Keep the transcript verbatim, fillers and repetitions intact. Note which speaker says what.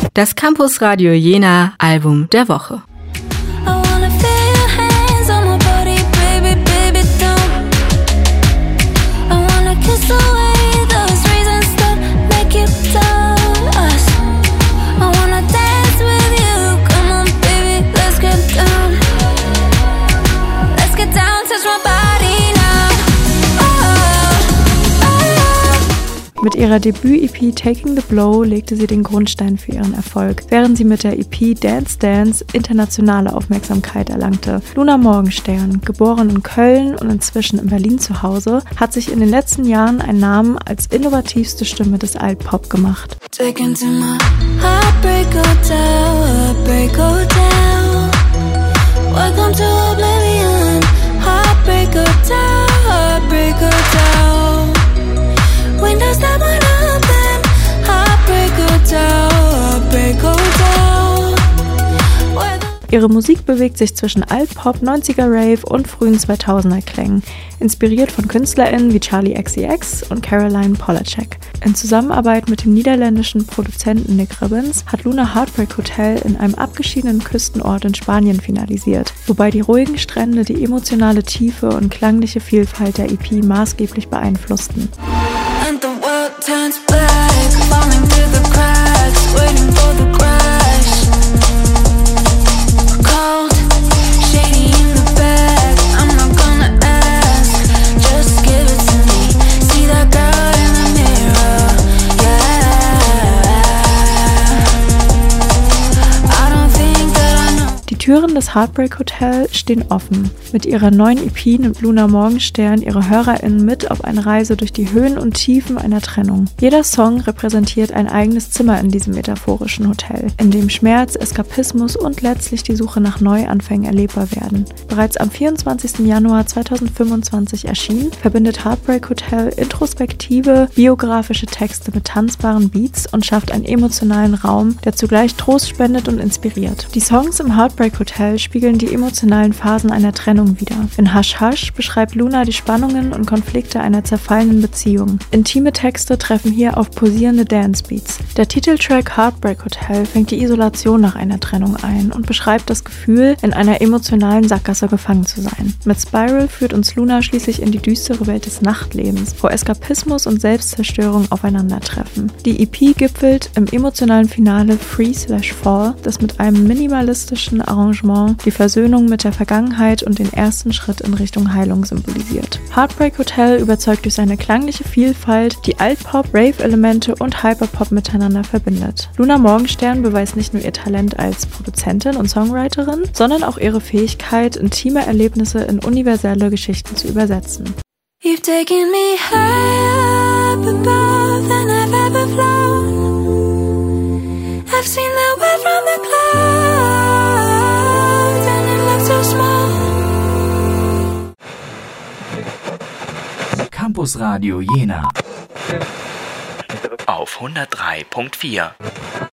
Speaker 1: Das Campus Radio Jena Album der Woche.
Speaker 2: Mit ihrer Debüt-E P Taking the Blow legte sie den Grundstein für ihren Erfolg, während sie mit der E P Dance Dance internationale Aufmerksamkeit erlangte. Luna Morgenstern, geboren in Köln und inzwischen in Berlin zu Hause, hat sich in den letzten Jahren einen Namen als innovativste Stimme des Alt-Pop gemacht.
Speaker 3: Windows that won't open, heartbreak or down, heartbreak or down.
Speaker 2: Ihre Musik bewegt sich zwischen Alt-Pop, neunziger-Rave und frühen zweitausender-Klängen, inspiriert von KünstlerInnen wie Charli X C X und Caroline Polachek. In Zusammenarbeit mit dem niederländischen Produzenten Nick Ribbons hat Luna Heartbreak Hotel in einem abgeschiedenen Küstenort in Spanien finalisiert, wobei die ruhigen Strände die emotionale Tiefe und klangliche Vielfalt der E P maßgeblich beeinflussten.
Speaker 3: And the world turns black, falling through the cracks, waiting for the crash. Cold, shady in the back, I'm not gonna ask, just give it to me. See that girl in the mirror, yeah. I don't think that I know.
Speaker 2: Die Türen des Heartbreak Hotel stehen offen. Mit ihrer neuen E P nimmt Luna Morgenstern ihre HörerInnen mit auf eine Reise durch die Höhen und Tiefen einer Trennung. Jeder Song repräsentiert ein eigenes Zimmer in diesem metaphorischen Hotel, in dem Schmerz, Eskapismus und letztlich die Suche nach Neuanfängen erlebbar werden. Bereits am vierundzwanzigsten Januar zweitausendfünfundzwanzig erschienen, verbindet Heartbreak Hotel introspektive, biografische Texte mit tanzbaren Beats und schafft einen emotionalen Raum, der zugleich Trost spendet und inspiriert. Die Songs im Heartbreak Hotel spiegeln die emotionalen Phasen einer Trennung wieder. In Hush Hush beschreibt Luna die Spannungen und Konflikte einer zerfallenen Beziehung. Intime Texte treffen hier auf posierende Dancebeats. Der Titeltrack Heartbreak Hotel fängt die Isolation nach einer Trennung ein und beschreibt das Gefühl, in einer emotionalen Sackgasse gefangen zu sein. Mit Spiral führt uns Luna schließlich in die düstere Welt des Nachtlebens, wo Eskapismus und Selbstzerstörung aufeinandertreffen. Die E P gipfelt im emotionalen Finale Free slash Fall, das mit einem minimalistischen Arrangement die Versöhnung mit der Vergangenheit und den ersten Schritt in Richtung Heilung symbolisiert. Heartbreak Hotel überzeugt durch seine klangliche Vielfalt, die Alt-Pop, Rave-Elemente und Hyperpop miteinander verbindet. Luna Morgenstern beweist nicht nur ihr Talent als Produzentin und Songwriterin, sondern auch ihre Fähigkeit, intime Erlebnisse in universelle Geschichten zu übersetzen.
Speaker 3: You've taken me higher up above than I've ever flown. I've seen the world from the clouds and it looks so small.
Speaker 4: Campus Radio Jena auf hundertdrei Komma vier.